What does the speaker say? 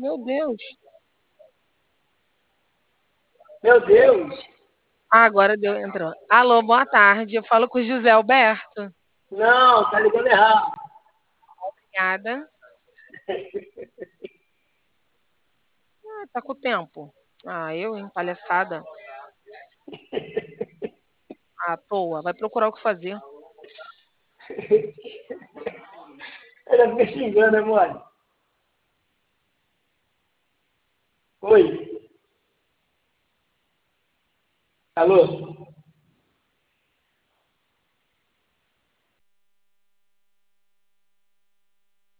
Meu Deus. Meu Deus! Ah, agora deu, entrou. Alô, boa tarde. Eu falo com o José Alberto. Não, tá ligando errado. Obrigada. Ah, tá com o tempo. Ah, eu, hein? Palhaçada. À toa. Vai procurar o que fazer. Ela fica xingando, né, mole? Oi. Alô?